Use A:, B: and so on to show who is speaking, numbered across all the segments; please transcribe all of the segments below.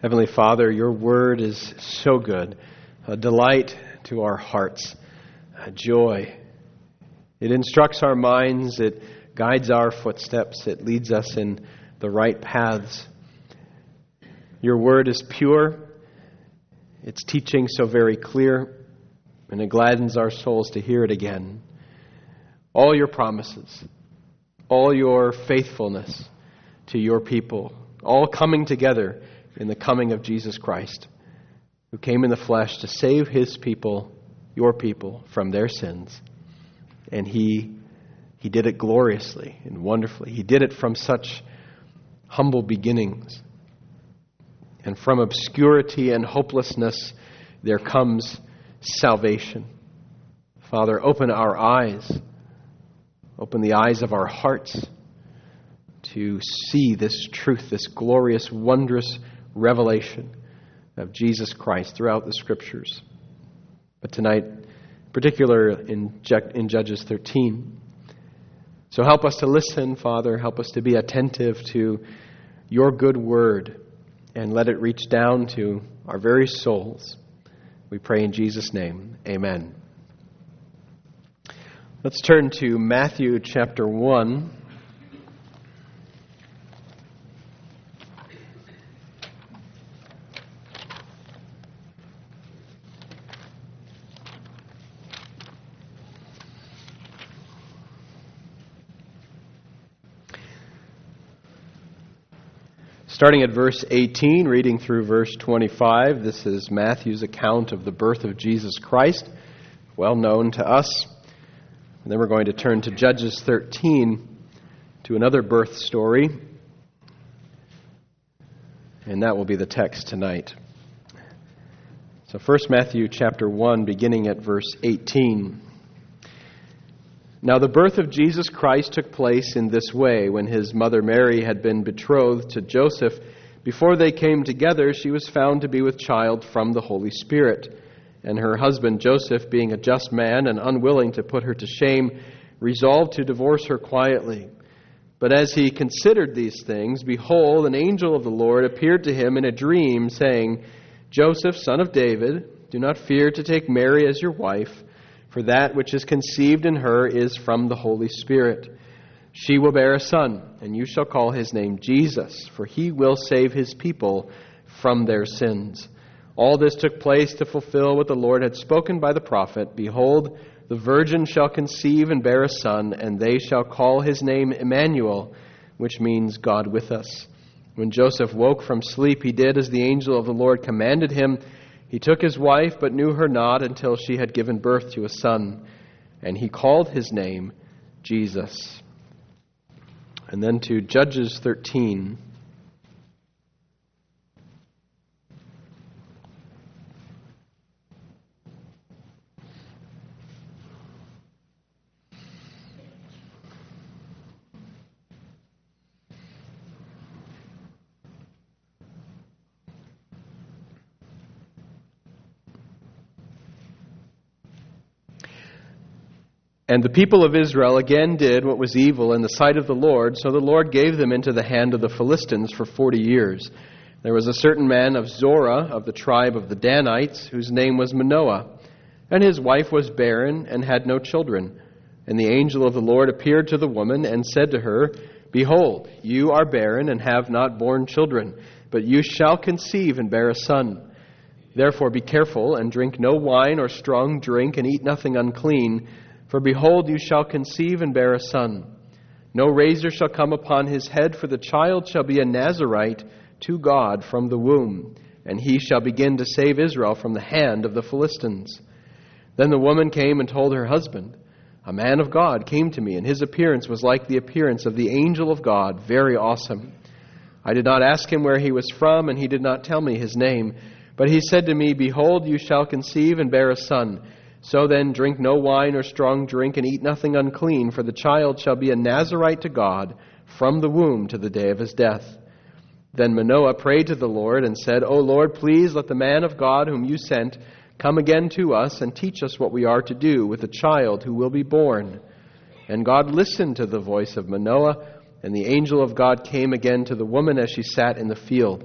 A: Heavenly Father, your word is so good, a delight to our hearts, a joy. It instructs our minds, it guides our footsteps, it leads us in the right paths. Your word is pure, its teaching so very clear, and it gladdens our souls to hear it again. All your promises, all your faithfulness to your people, all coming together in the coming of Jesus Christ, who came in the flesh to save his people, your people, from their sins. And he did it gloriously and wonderfully. He did it from such humble beginnings. And from obscurity and hopelessness, there comes salvation. Father, open our eyes, open the eyes of our hearts to see this truth, this glorious, wondrous revelation of Jesus Christ throughout the Scriptures. But tonight, in particular in Judges 13. So help us to listen, Father. Help us to be attentive to your good word and let it reach down to our very souls. We pray in Jesus' name. Amen. Let's turn to Matthew chapter 1. Starting at verse 18, reading through verse 25, this is Matthew's account of the birth of Jesus Christ, well known to us. And then we're going to turn to Judges 13, to another birth story. And that will be the text tonight. So first Matthew chapter 1, beginning at verse 18. Now the birth of Jesus Christ took place in this way. When his mother Mary had been betrothed to Joseph, before they came together, she was found to be with child from the Holy Spirit. And her husband Joseph, being a just man and unwilling to put her to shame, resolved to divorce her quietly. But as he considered these things, behold, an angel of the Lord appeared to him in a dream, saying, Joseph, son of David, do not fear to take Mary as your wife, for that which is conceived in her is from the Holy Spirit. She will bear a son, and you shall call his name Jesus, for he will save his people from their sins. All this took place to fulfill what the Lord had spoken by the prophet. Behold, the virgin shall conceive and bear a son, and they shall call his name Emmanuel, which means God with us. When Joseph woke from sleep, he did as the angel of the Lord commanded him. He took his wife, but knew her not until she had given birth to a son, and he called his name Jesus. And then to Judges 13. And the people of Israel again did what was evil in the sight of the Lord, so the Lord gave them into the hand of the Philistines for 40 years. There was a certain man of Zorah, of the tribe of the Danites, whose name was Manoah, and his wife was barren and had no children. And the angel of the Lord appeared to the woman and said to her, Behold, you are barren and have not borne children, but you shall conceive and bear a son. Therefore be careful and drink no wine or strong drink and eat nothing unclean, for behold, you shall conceive and bear a son. No razor shall come upon his head, for the child shall be a Nazirite to God from the womb, and he shall begin to save Israel from the hand of the Philistines. Then the woman came and told her husband, A man of God came to me, and his appearance was like the appearance of the angel of God, very awesome. I did not ask him where he was from, and he did not tell me his name. But he said to me, Behold, you shall conceive and bear a son. So then drink no wine or strong drink, and eat nothing unclean, for the child shall be a Nazirite to God from the womb to the day of his death. Then Manoah prayed to the Lord and said, O Lord, please let the man of God whom you sent come again to us and teach us what we are to do with the child who will be born. And God listened to the voice of Manoah, and the angel of God came again to the woman as she sat in the field.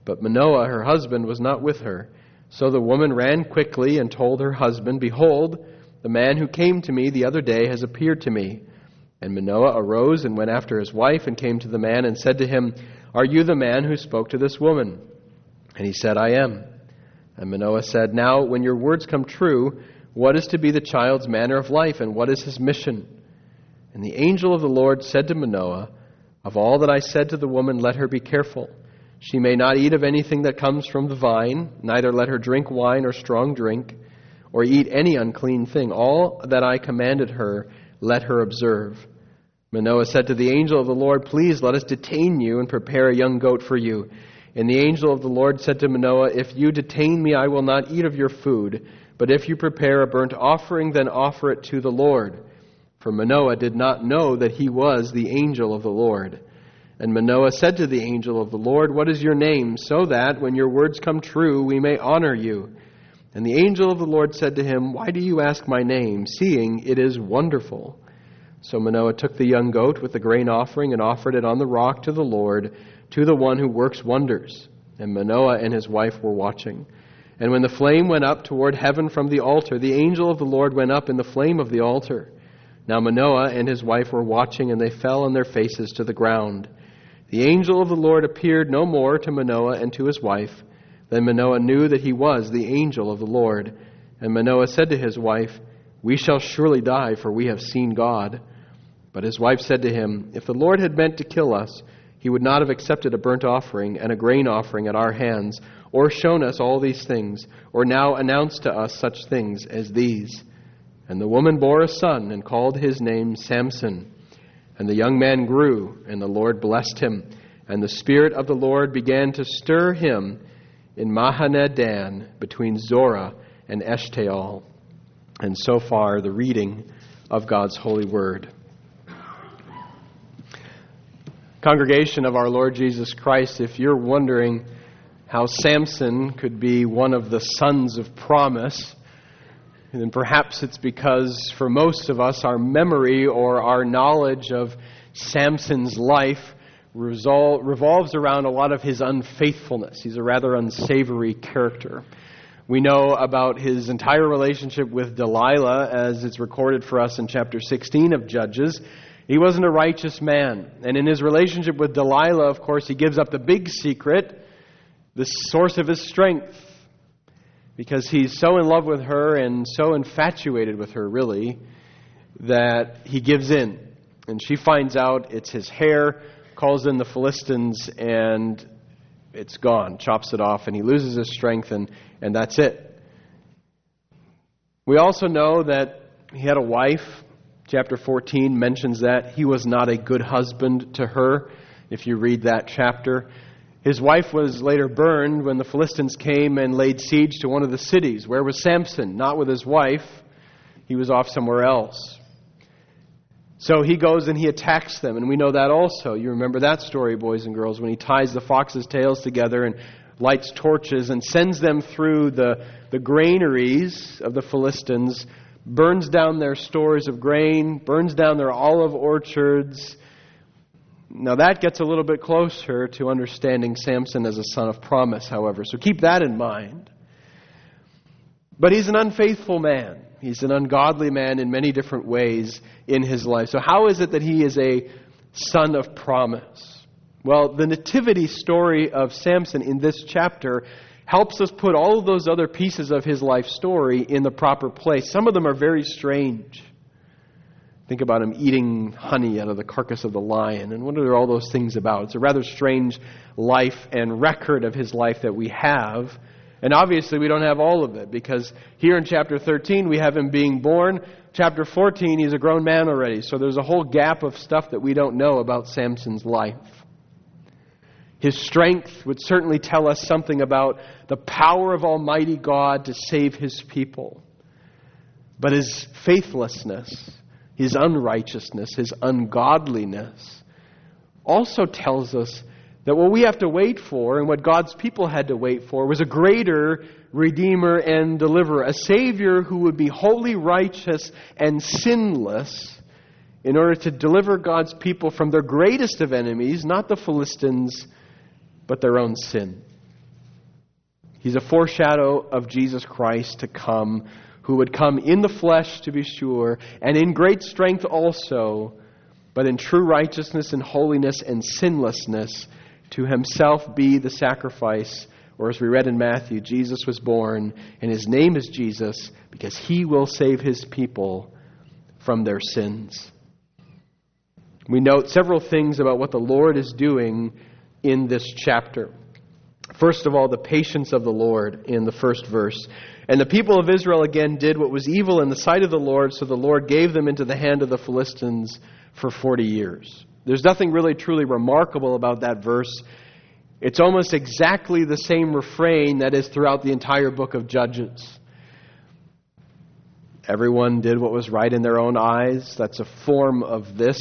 A: But Manoah, her husband, was not with her. So the woman ran quickly and told her husband, "Behold, the man who came to me the other day has appeared to me." And Manoah arose and went after his wife and came to the man and said to him, "Are you the man who spoke to this woman?" And he said, "I am." And Manoah said, "Now, when your words come true, what is to be the child's manner of life, and what is his mission?" And the angel of the Lord said to Manoah, "Of all that I said to the woman, let her be careful. She may not eat of anything that comes from the vine, neither let her drink wine or strong drink, or eat any unclean thing. All that I commanded her, let her observe." Manoah said to the angel of the Lord, "Please let us detain you and prepare a young goat for you." And the angel of the Lord said to Manoah, "If you detain me, I will not eat of your food. But if you prepare a burnt offering, then offer it to the Lord." For Manoah did not know that he was the angel of the Lord. And Manoah said to the angel of the Lord, "What is your name? So that, when your words come true, we may honor you." And the angel of the Lord said to him, "Why do you ask my name, seeing it is wonderful?" So Manoah took the young goat with the grain offering and offered it on the rock to the Lord, to the one who works wonders. And Manoah and his wife were watching. And when the flame went up toward heaven from the altar, the angel of the Lord went up in the flame of the altar. Now Manoah and his wife were watching, and they fell on their faces to the ground. The angel of the Lord appeared no more to Manoah and to his wife. Then Manoah knew that he was the angel of the Lord. And Manoah said to his wife, "We shall surely die, for we have seen God." But his wife said to him, "If the Lord had meant to kill us, he would not have accepted a burnt offering and a grain offering at our hands, or shown us all these things, or now announced to us such things as these." And the woman bore a son and called his name Samson. And the young man grew, and the Lord blessed him. And the Spirit of the Lord began to stir him in Mahaneh-dan, between Zorah and Eshtaol. And so far, the reading of God's holy word. Congregation of our Lord Jesus Christ, if you're wondering how Samson could be one of the sons of promise, then perhaps it's because for most of us, our memory or our knowledge of Samson's life revolves around a lot of his unfaithfulness. He's a rather unsavory character. We know about his entire relationship with Delilah, as it's recorded for us in chapter 16 of Judges. He wasn't a righteous man. And in his relationship with Delilah, of course, he gives up the big secret, the source of his strength, because he's so in love with her and so infatuated with her, really, that he gives in. And she finds out it's his hair, calls in the Philistines, and it's gone, chops it off, and he loses his strength, and that's it. We also know that he had a wife. Chapter 14 mentions that he was not a good husband to her, if you read that chapter. His wife was later burned when the Philistines came and laid siege to one of the cities. Where was Samson? Not with his wife. He was off somewhere else. So he goes and he attacks them, and we know that also. You remember that story, boys and girls, when he ties the foxes' tails together and lights torches and sends them through the granaries of the Philistines, burns down their stores of grain, burns down their olive orchards. Now that gets a little bit closer to understanding Samson as a son of promise, however. So keep that in mind. But he's an unfaithful man. He's an ungodly man in many different ways in his life. So how is it that he is a son of promise? Well, the nativity story of Samson in this chapter helps us put all of those other pieces of his life story in the proper place. Some of them are very strange. Think about him eating honey out of the carcass of the lion. And what are all those things about? It's a rather strange life and record of his life that we have. And obviously we don't have all of it, because here in chapter 13 we have him being born. Chapter 14 he's a grown man already. So there's a whole gap of stuff that we don't know about Samson's life. His strength would certainly tell us something about the power of Almighty God to save His people. But his faithlessness, his unrighteousness, his ungodliness also tells us that what we have to wait for and what God's people had to wait for was a greater Redeemer and Deliverer, a Savior who would be wholly righteous and sinless in order to deliver God's people from their greatest of enemies, not the Philistines, but their own sin. He's a foreshadow of Jesus Christ to come, who would come in the flesh, to be sure, and in great strength also, but in true righteousness and holiness and sinlessness, to himself be the sacrifice. Or as we read in Matthew, Jesus was born, and his name is Jesus, because he will save his people from their sins. We note several things about what the Lord is doing in this chapter. First of all, the patience of the Lord in the first verse. And the people of Israel again did what was evil in the sight of the Lord, so the Lord gave them into the hand of the Philistines for 40 years. There's nothing really truly remarkable about that verse. It's almost exactly the same refrain that is throughout the entire book of Judges. Everyone did what was right in their own eyes. That's a form of this.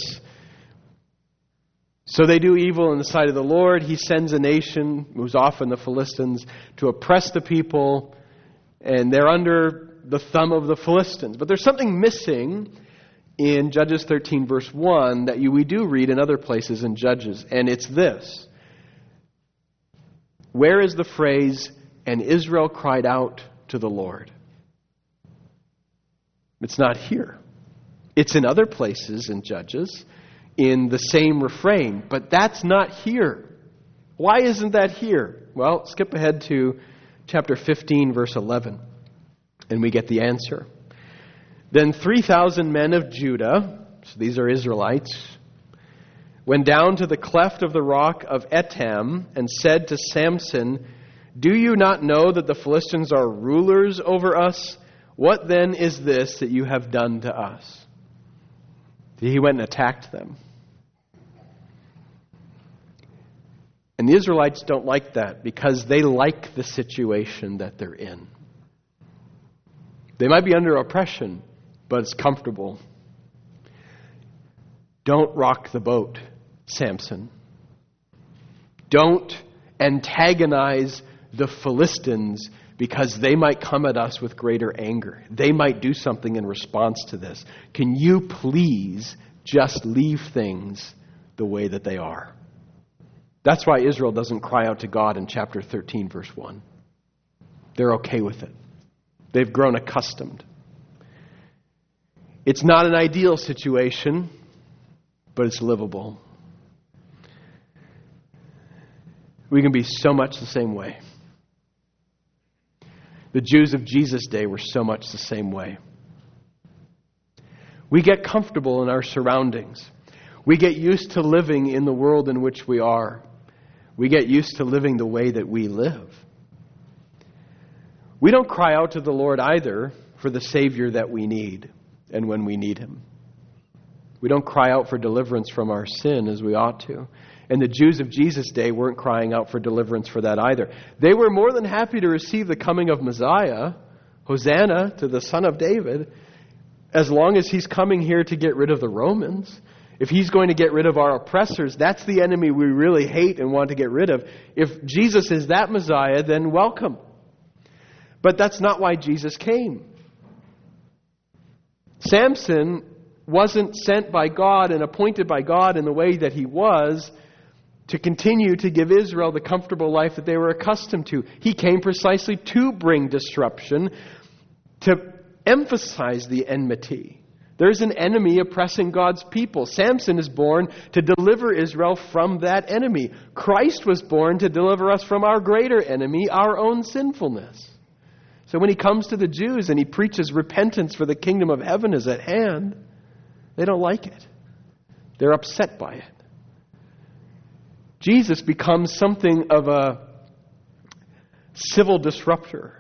A: So they do evil in the sight of the Lord. He sends a nation, who's often the Philistines, to oppress the people, and they're under the thumb of the Philistines. But there's something missing in Judges 13, verse 1, that we do read in other places in Judges, and it's this. Where is the phrase, "And Israel cried out to the Lord"? It's not here. It's in other places in Judges, in the same refrain, but that's not here. Why isn't that here? Well, skip ahead to chapter 15, verse 11, and we get the answer. Then 3,000 men of Judah, so these are Israelites, went down to the cleft of the rock of Etam and said to Samson, "Do you not know that the Philistines are rulers over us? What then is this that you have done to us?" He went and attacked them. And the Israelites don't like that because they like the situation that they're in. They might be under oppression, but it's comfortable. Don't rock the boat, Samson. Don't antagonize the Philistines because they might come at us with greater anger. They might do something in response to this. Can you please just leave things the way that they are? That's why Israel doesn't cry out to God in chapter 13, verse 1. They're okay with it. They've grown accustomed. It's not an ideal situation, but it's livable. We can be so much the same way. The Jews of Jesus' day were so much the same way. We get comfortable in our surroundings. We get used to living in the world in which we are. We get used to living the way that we live. We don't cry out to the Lord either for the Savior that we need and when we need Him. We don't cry out for deliverance from our sin as we ought to. And the Jews of Jesus' day weren't crying out for deliverance for that either. They were more than happy to receive the coming of Messiah, Hosanna to the Son of David, as long as He's coming here to get rid of the Romans. If He's going to get rid of our oppressors, that's the enemy we really hate and want to get rid of. If Jesus is that Messiah, then welcome. But that's not why Jesus came. Samson wasn't sent by God and appointed by God in the way that he was to continue to give Israel the comfortable life that they were accustomed to. He came precisely to bring disruption, to emphasize the enmity. There's an enemy oppressing God's people. Samson is born to deliver Israel from that enemy. Christ was born to deliver us from our greater enemy, our own sinfulness. So when He comes to the Jews and He preaches repentance for the kingdom of heaven is at hand, they don't like it. They're upset by it. Jesus becomes something of a civil disruptor.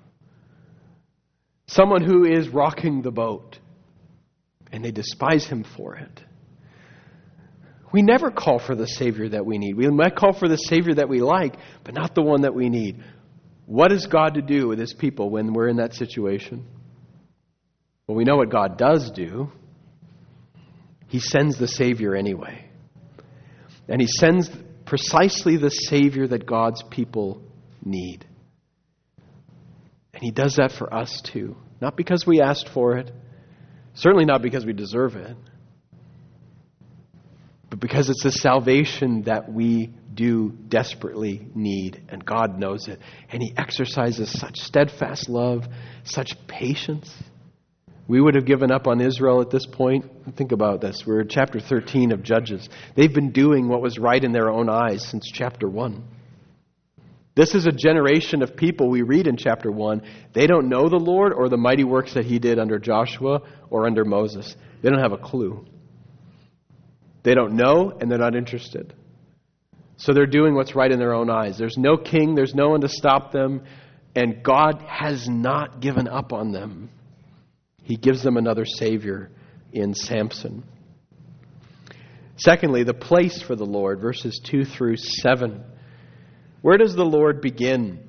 A: Someone who is rocking the boat. And they despise Him for it. We never call for the Savior that we need. We might call for the Savior that we like, but not the one that we need. What is God to do with His people when we're in that situation? Well, we know what God does do. He sends the Savior anyway. And He sends precisely the Savior that God's people need. And He does that for us too. Not because we asked for it. Certainly not because we deserve it. But because it's the salvation that we do desperately need, and God knows it. And He exercises such steadfast love, such patience. We would have given up on Israel at this point. Think about this. We're in chapter 13 of Judges. They've been doing what was right in their own eyes since chapter 1. This is a generation of people we read in chapter 1. They don't know the Lord or the mighty works that He did under Joshua or under Moses. They don't have a clue. They don't know, and they're not interested. So they're doing what's right in their own eyes. There's no king, there's no one to stop them, and God has not given up on them. He gives them another Savior in Samson. Secondly, the place for the Lord, verses 2 through 7. Where does the Lord begin?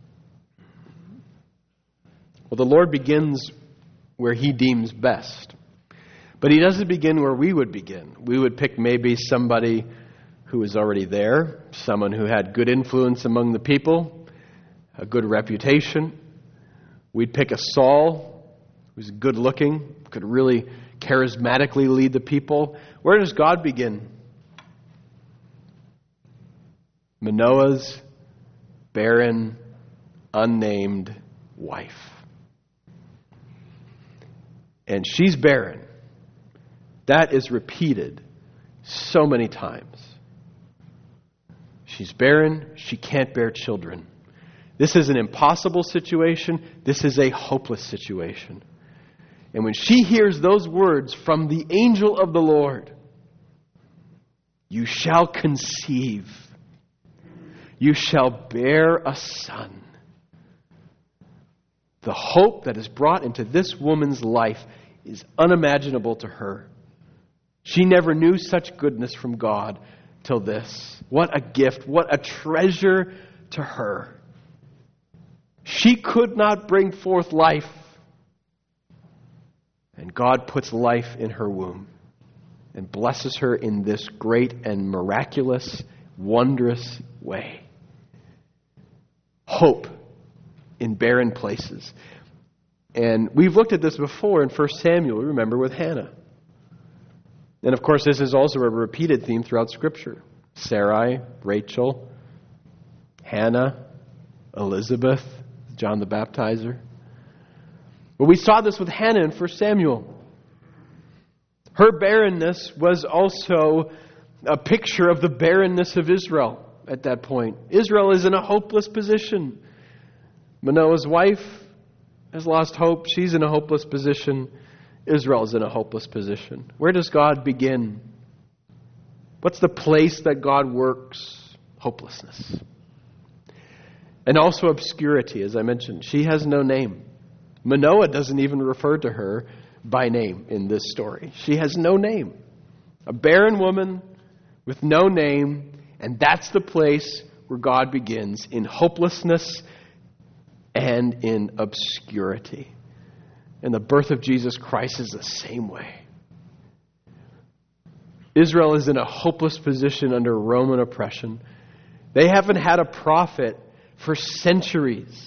A: Well, the Lord begins where He deems best. But He doesn't begin where we would begin. We would pick maybe somebody who was already there, someone who had good influence among the people, a good reputation. We'd pick a Saul who was good looking, could really charismatically lead the people. Where does God begin? Manoah's barren, unnamed wife. And she's barren. That is repeated so many times. She's barren. She can't bear children. This is an impossible situation. This is a hopeless situation. And when she hears those words from the angel of the Lord, you shall conceive. You shall bear a son. The hope that is brought into this woman's life is unimaginable to her. She never knew such goodness from God till this. What a gift, what a treasure to her. She could not bring forth life, and God puts life in her womb and blesses her in this great and miraculous, wondrous way. Hope in barren places. And we've looked at this before in 1 Samuel, remember, with Hannah. And of course, this is also a repeated theme throughout Scripture. Sarai, Rachel, Hannah, Elizabeth, John the Baptizer. But we saw this with Hannah in 1 Samuel. Her barrenness was also a picture of the barrenness of Israel at that point. Israel is in a hopeless position. Manoah's wife has lost hope. She's in a hopeless position. Israel's in a hopeless position. Where does God begin? What's the place that God works? Hopelessness. And also obscurity, as I mentioned. She has no name. Manoah doesn't even refer to her by name in this story. She has no name. A barren woman with no name, and that's the place where God begins, in hopelessness and in obscurity. And the birth of Jesus Christ is the same way. Israel is in a hopeless position under Roman oppression. They haven't had a prophet for centuries.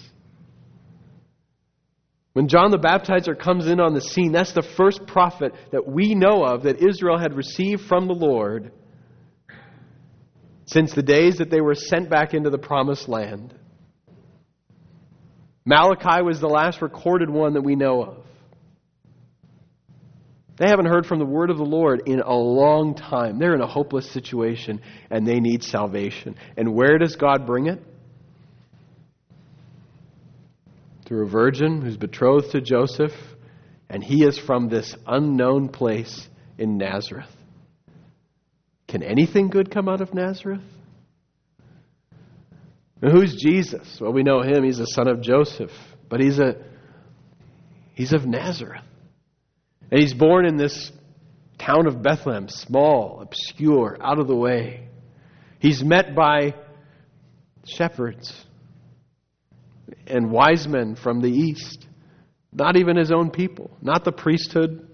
A: When John the Baptizer comes in on the scene, that's the first prophet that we know of that Israel had received from the Lord since the days that they were sent back into the promised land. Malachi was the last recorded one that we know of. They haven't heard from the word of the Lord in a long time. They're in a hopeless situation and they need salvation. And where does God bring it? Through a virgin who's betrothed to Joseph, and he is from this unknown place in Nazareth. Can anything good come out of Nazareth? Now, who's Jesus? Well, we know him. He's the son of Joseph, but he's of Nazareth. And he's born in this town of Bethlehem, small, obscure, out of the way. He's met by shepherds and wise men from the east. Not even his own people. Not the priesthood.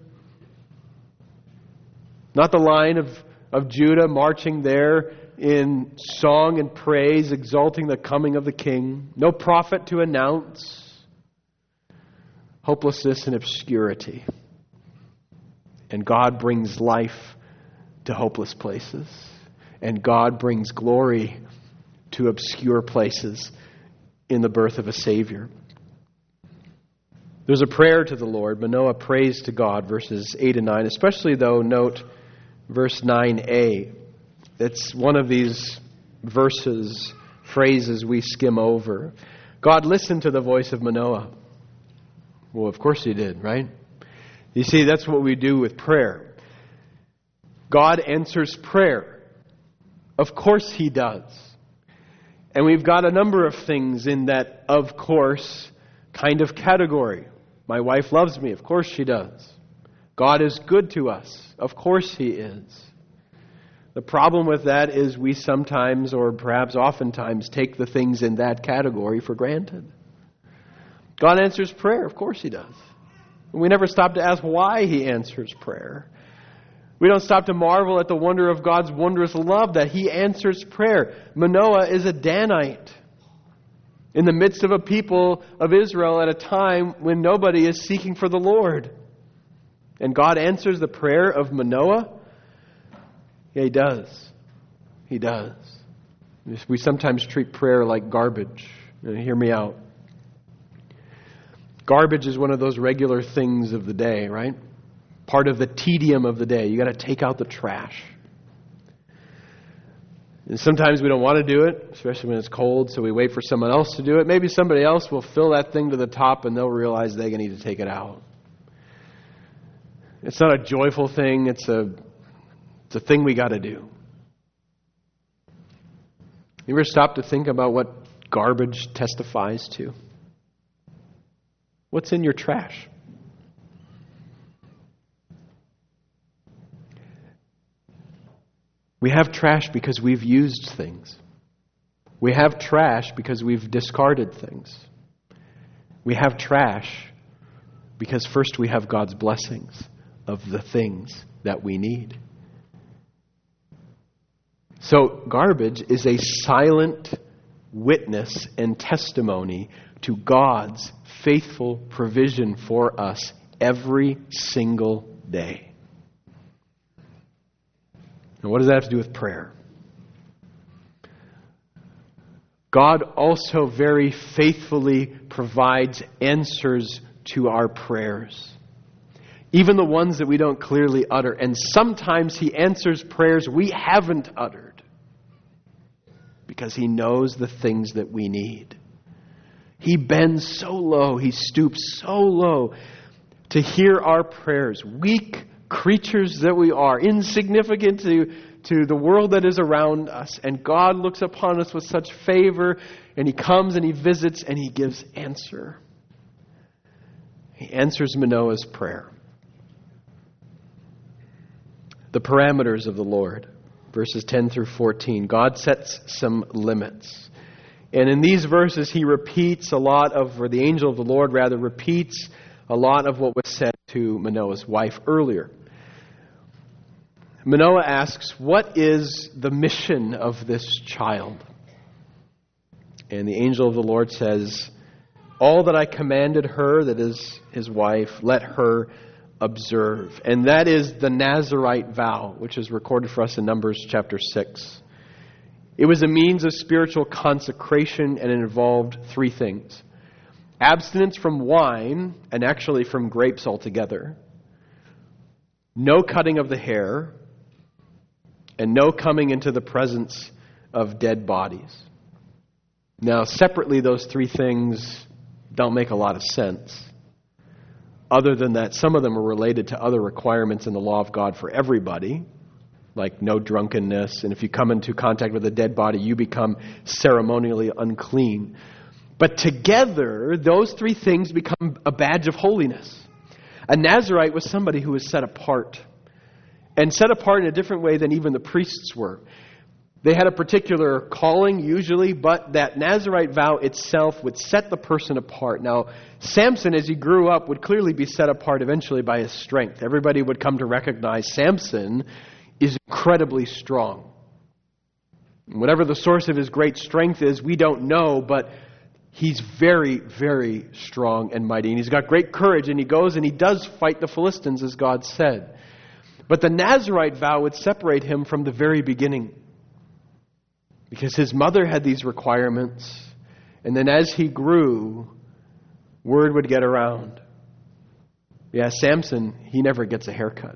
A: Not the line of Judah marching there in song and praise, exalting the coming of the king. No prophet to announce. Hopelessness and obscurity. And God brings life to hopeless places. And God brings glory to obscure places in the birth of a Savior. There's a prayer to the Lord. Manoah prays to God, verses 8 and 9. Especially, though, note verse 9a. It's one of these phrases we skim over. God listened to the voice of Manoah. Well, of course He did, right? You see, that's what we do with prayer. God answers prayer. Of course He does. And we've got a number of things in that "of course" kind of category. My wife loves me. Of course she does. God is good to us. Of course He is. The problem with that is we sometimes, or perhaps oftentimes, take the things in that category for granted. God answers prayer. Of course He does. And we never stop to ask why He answers prayer. We don't stop to marvel at the wonder of God's wondrous love that He answers prayer. Manoah is a Danite in the midst of a people of Israel at a time when nobody is seeking for the Lord. And God answers the prayer of Manoah? Yeah, He does. He does. We sometimes treat prayer like garbage. Hear me out. Garbage is one of those regular things of the day, right? Part of the tedium of the day. You got to take out the trash. And sometimes we don't want to do it, especially when it's cold, so we wait for someone else to do it. Maybe somebody else will fill that thing to the top and they'll realize they need to take it out. It's not a joyful thing. It's a thing we got to do. You ever stop to think about what garbage testifies to? What's in your trash? We have trash because we've used things. We have trash because we've discarded things. We have trash because first we have God's blessings of the things that we need. So garbage is a silent witness and testimony to God's faithful provision for us every single day. Now, what does that have to do with prayer? God also very faithfully provides answers to our prayers, even the ones that we don't clearly utter. And sometimes He answers prayers we haven't uttered because He knows the things that we need. He bends so low, He stoops so low to hear our prayers. Weak creatures that we are, insignificant to the world that is around us. And God looks upon us with such favor, and He comes and He visits and He gives answer. He answers Manoah's prayer. The parameters of the Lord, verses 10 through 14. God sets some limits. And in these verses, He repeats a lot of, or the angel of the Lord rather, repeats a lot of what was said to Manoah's wife earlier. Manoah asks, what is the mission of this child? And the angel of the Lord says, all that I commanded her, that is his wife, let her observe. And that is the Nazirite vow, which is recorded for us in Numbers chapter 6. It was a means of spiritual consecration, and it involved three things. Abstinence from wine, and actually from grapes altogether. No cutting of the hair, and no coming into the presence of dead bodies. Now, separately, those three things don't make a lot of sense. Other than that, some of them are related to other requirements in the law of God for everybody, like no drunkenness, and if you come into contact with a dead body, you become ceremonially unclean. But together, those three things become a badge of holiness. A Nazirite was somebody who was set apart. And set apart in a different way than even the priests were. They had a particular calling, usually, but that Nazirite vow itself would set the person apart. Now, Samson, as he grew up, would clearly be set apart eventually by his strength. Everybody would come to recognize Samson is incredibly strong. Whatever the source of his great strength is, we don't know, but he's very, very strong and mighty. And he's got great courage, and he goes and he does fight the Philistines, as God said. But the Nazirite vow would separate him from the very beginning. Because his mother had these requirements. And then as he grew, word would get around. Yeah, Samson, he never gets a haircut.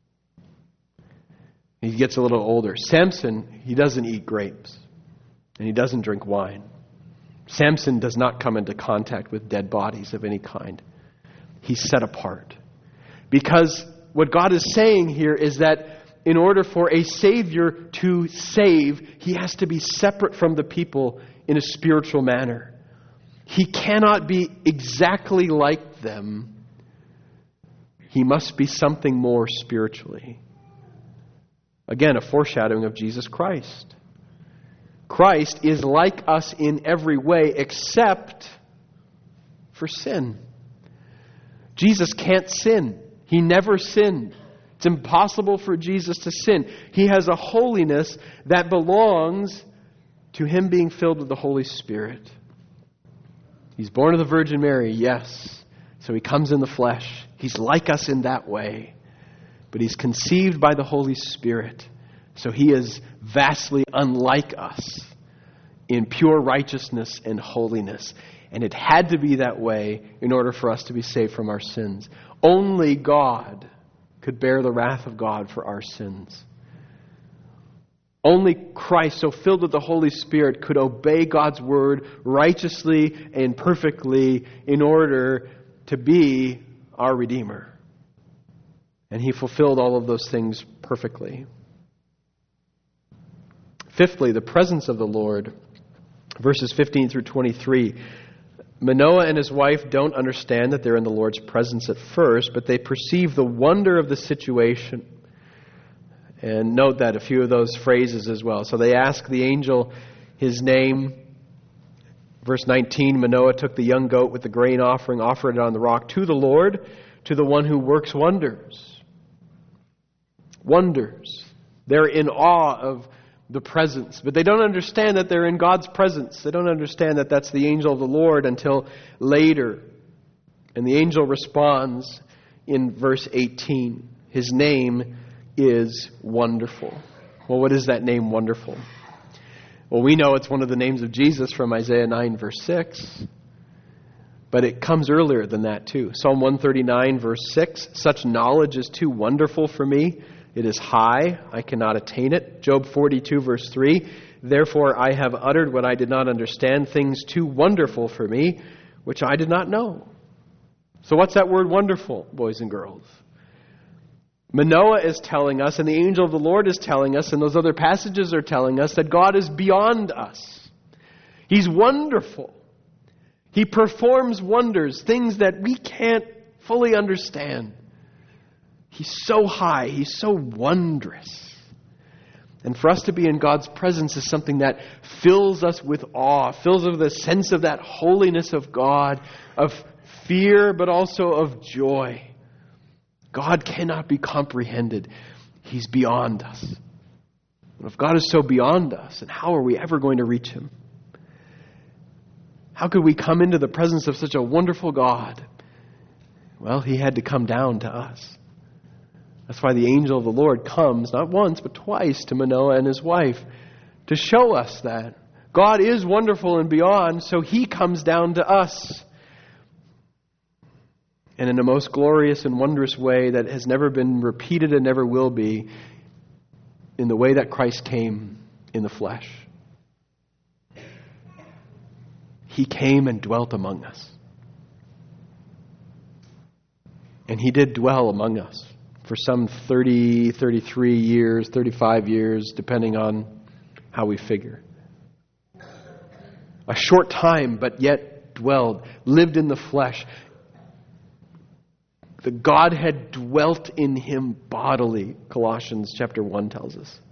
A: He gets a little older. Samson, he doesn't eat grapes. And he doesn't drink wine. Samson does not come into contact with dead bodies of any kind. He's set apart. Because what God is saying here is that in order for a Savior to save, he has to be separate from the people in a spiritual manner. He cannot be exactly like them. He must be something more spiritually. Again, a foreshadowing of Jesus Christ. Christ is like us in every way except for sin. Jesus can't sin. He never sinned. It's impossible for Jesus to sin. He has a holiness that belongs to him being filled with the Holy Spirit. He's born of the Virgin Mary, yes. So he comes in the flesh. He's like us in that way. But he's conceived by the Holy Spirit. So he is vastly unlike us in pure righteousness and holiness. And it had to be that way in order for us to be saved from our sins. Only God could bear the wrath of God for our sins. Only Christ, so filled with the Holy Spirit, could obey God's word righteously and perfectly in order to be our Redeemer. And he fulfilled all of those things perfectly. Fifthly, the presence of the Lord. Verses 15 through 23. Manoah and his wife don't understand that they're in the Lord's presence at first, but they perceive the wonder of the situation. And note that a few of those phrases as well. So they ask the angel his name. Verse 19, Manoah took the young goat with the grain offering, offered it on the rock to the Lord, to the one who works wonders. Wonders. They're in awe of the presence. But they don't understand that they're in God's presence. They don't understand that that's the angel of the Lord until later. And the angel responds in verse 18. His name is Wonderful. Well, what is that name, Wonderful? Well, we know it's one of the names of Jesus from Isaiah 9, verse 6. But it comes earlier than that too. Psalm 139, verse 6. Such knowledge is too wonderful for me. It is high. I cannot attain it. Job 42, verse 3. Therefore I have uttered what I did not understand, things too wonderful for me, which I did not know. So what's that word wonderful, boys and girls? Manoah is telling us, and the angel of the Lord is telling us, and those other passages are telling us that God is beyond us. He's wonderful. He performs wonders, things that we can't fully understand. He's so high. He's so wondrous. And for us to be in God's presence is something that fills us with awe, fills us with a sense of that holiness of God, of fear, but also of joy. God cannot be comprehended. He's beyond us. And if God is so beyond us, then how are we ever going to reach Him? How could we come into the presence of such a wonderful God? Well, He had to come down to us. That's why the angel of the Lord comes, not once, but twice, to Manoah and his wife, to show us that God is wonderful and beyond, so He comes down to us. And in a most glorious and wondrous way that has never been repeated and never will be, in the way that Christ came in the flesh. He came and dwelt among us. And He did dwell among us for some 30, 33 years, 35 years, depending on how we figure. A short time, but yet dwelled, lived in the flesh. The Godhead dwelt in Him bodily, Colossians chapter 1 tells us.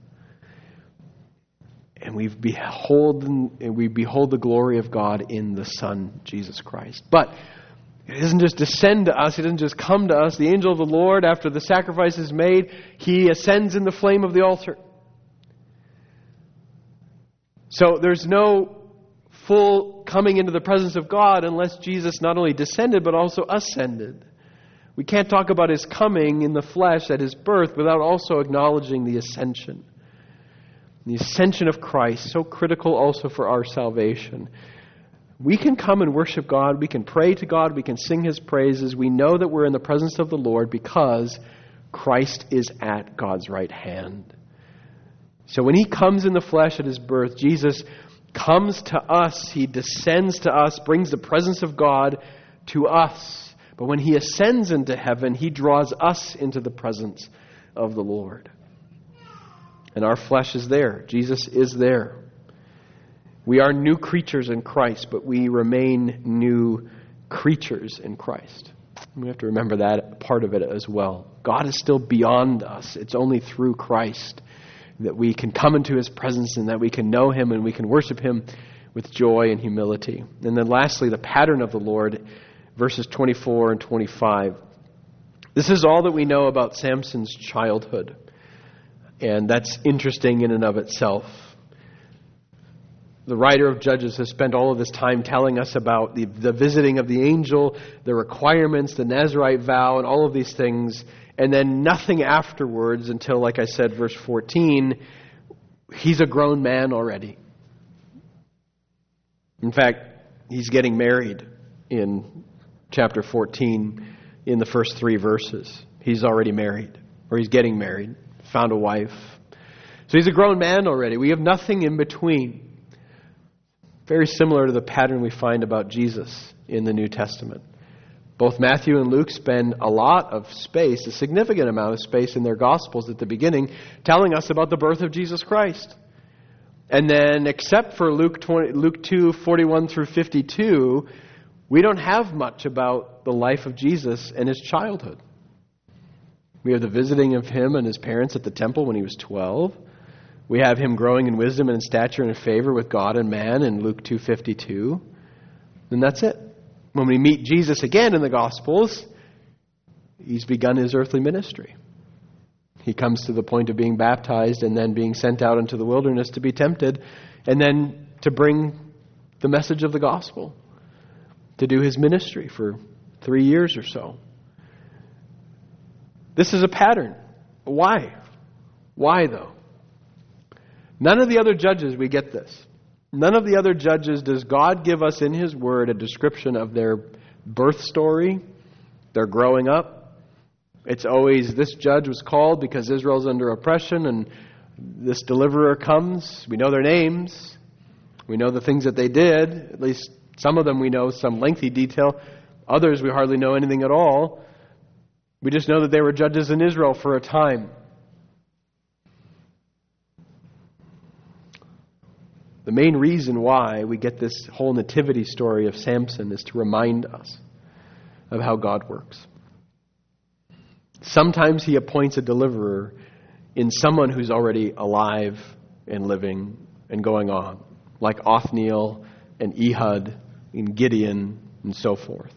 A: And we behold the glory of God in the Son, Jesus Christ. But it doesn't just descend to us. It doesn't just come to us. The angel of the Lord, after the sacrifice is made, He ascends in the flame of the altar. So there's no full coming into the presence of God unless Jesus not only descended, but also ascended. We can't talk about His coming in the flesh at His birth without also acknowledging the ascension. The ascension of Christ, so critical also for our salvation. We can come and worship God. We can pray to God. We can sing His praises. We know that we're in the presence of the Lord because Christ is at God's right hand. So when He comes in the flesh at His birth, Jesus comes to us. He descends to us, brings the presence of God to us. But when He ascends into heaven, He draws us into the presence of the Lord. And our flesh is there. Jesus is there. We are new creatures in Christ, but we remain new creatures in Christ. We have to remember that part of it as well. God is still beyond us. It's only through Christ that we can come into His presence and that we can know Him and we can worship Him with joy and humility. And then lastly, the pattern of the Lord, verses 24 and 25. This is all that we know about Samson's childhood. And that's interesting in and of itself. The writer of Judges has spent all of this time telling us about the visiting of the angel, the requirements, the Nazirite vow, and all of these things. And then nothing afterwards until, like I said, verse 14, he's a grown man already. In fact, he's getting married in chapter 14 in the first 3 verses. He's already married, or he's getting married, found a wife. So he's a grown man already. We have nothing in between. Very similar to the pattern we find about Jesus in the New Testament. Both Matthew and Luke spend a lot of space, a significant amount of space in their Gospels at the beginning, telling us about the birth of Jesus Christ. And then, except for Luke 2, 41 through 52, we don't have much about the life of Jesus and His childhood. We have the visiting of Him and His parents at the temple when He was 12. We have Him growing in wisdom and in stature and in favor with God and man in Luke 2:52. And that's it. When we meet Jesus again in the Gospels, He's begun His earthly ministry. He comes to the point of being baptized and then being sent out into the wilderness to be tempted and then to bring the message of the gospel, to do His ministry for 3 years or so. This is a pattern. Why? Why, though? None of the other judges we get this. None of the other judges does God give us in His Word a description of their birth story, their growing up. It's always, this judge was called because Israel's under oppression and this deliverer comes. We know their names. We know the things that they did. At least some of them we know some lengthy detail. Others we hardly know anything at all. We just know that they were judges in Israel for a time. The main reason why we get this whole nativity story of Samson is to remind us of how God works. Sometimes He appoints a deliverer in someone who's already alive and living and going on, like Othniel and Ehud and Gideon and so forth.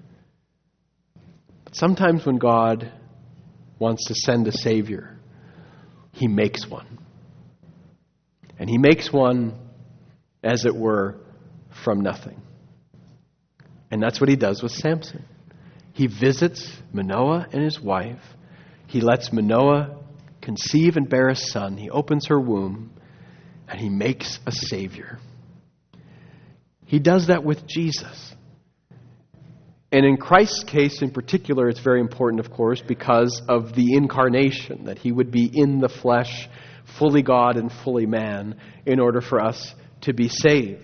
A: But sometimes when God wants to send a Savior, He makes one. And He makes one, as it were, from nothing. And that's what He does with Samson. He visits Manoah and his wife. He lets Manoah conceive and bear a son. He opens her womb, and He makes a Savior. He does that with Jesus. And in Christ's case in particular, it's very important, of course, because of the incarnation, that He would be in the flesh, fully God and fully man, in order for us to be saved.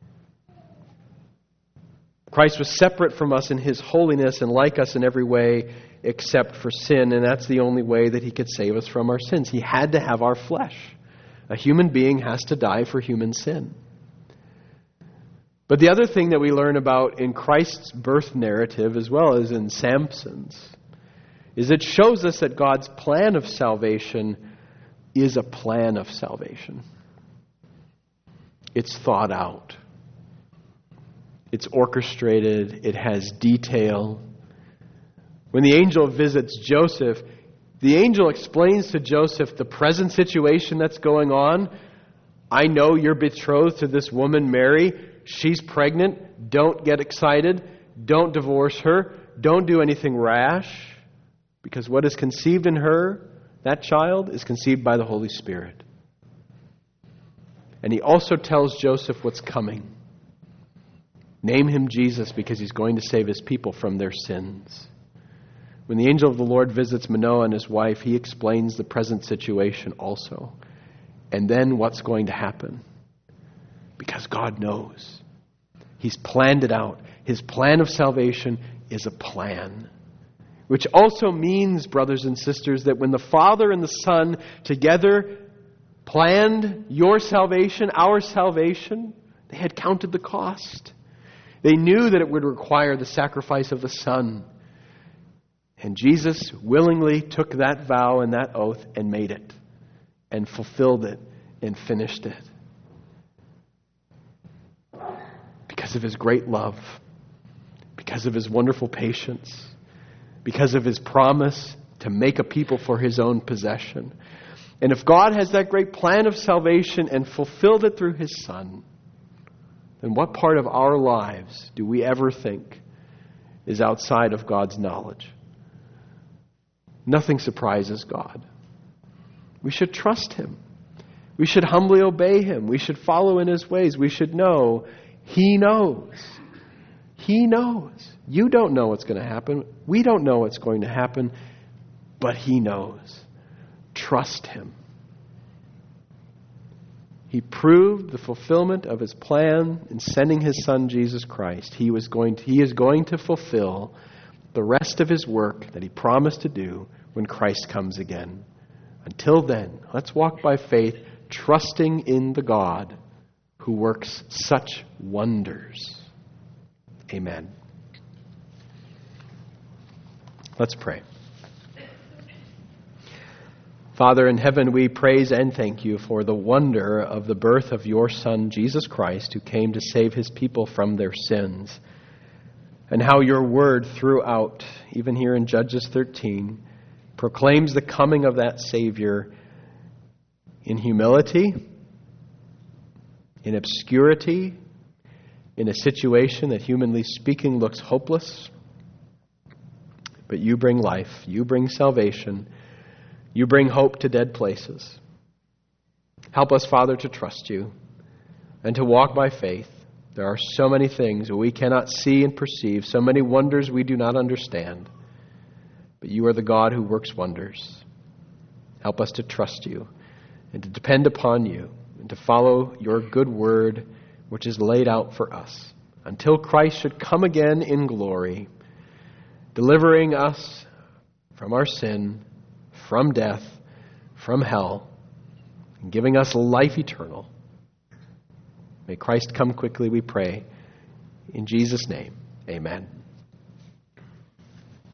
A: Christ was separate from us in His holiness and like us in every way except for sin, and that's the only way that He could save us from our sins. He had to have our flesh. A human being has to die for human sin. But the other thing that we learn about in Christ's birth narrative, as well as in Samson's, is it shows us that God's plan of salvation is a plan of salvation. It's thought out. It's orchestrated. It has detail. When the angel visits Joseph, the angel explains to Joseph the present situation that's going on. I know you're betrothed to this woman, Mary. She's pregnant. Don't get excited. Don't divorce her. Don't do anything rash. Because what is conceived in her, that child, is conceived by the Holy Spirit. And he also tells Joseph what's coming. Name him Jesus because he's going to save his people from their sins. When the angel of the Lord visits Manoah and his wife, he explains the present situation also. And then what's going to happen? Because God knows. He's planned it out. His plan of salvation is a plan. Which also means, brothers and sisters, that when the Father and the Son together planned your salvation, our salvation, they had counted the cost. They knew that it would require the sacrifice of the Son. And Jesus willingly took that vow and that oath and made it, and fulfilled it, and finished it. Because of his great love, because of his wonderful patience, because of his promise to make a people for his own possession. And if God has that great plan of salvation and fulfilled it through his Son, then what part of our lives do we ever think is outside of God's knowledge? Nothing surprises God. We should trust him. We should humbly obey him. We should follow in his ways. We should know he knows. He knows. You don't know what's going to happen. We don't know what's going to happen. But he knows. Trust him. He proved the fulfillment of his plan in sending his Son, Jesus Christ. He is going to fulfill the rest of his work that he promised to do when Christ comes again. Until then, let's walk by faith, trusting in the God who works such wonders. Amen. Let's pray. Father in heaven, we praise and thank you for the wonder of the birth of your Son, Jesus Christ, who came to save his people from their sins. And how your word throughout, even here in Judges 13, proclaims the coming of that Savior in humility, in obscurity, in a situation that, humanly speaking, looks hopeless. But you bring life, you bring salvation, you bring hope to dead places. Help us, Father, to trust you and to walk by faith. There are so many things that we cannot see and perceive, so many wonders we do not understand. But you are the God who works wonders. Help us to trust you and to depend upon you and to follow your good word, which is laid out for us, until Christ should come again in glory, delivering us from our sin, from death, from hell, and giving us life eternal. May Christ come quickly, we pray. In Jesus' name, amen.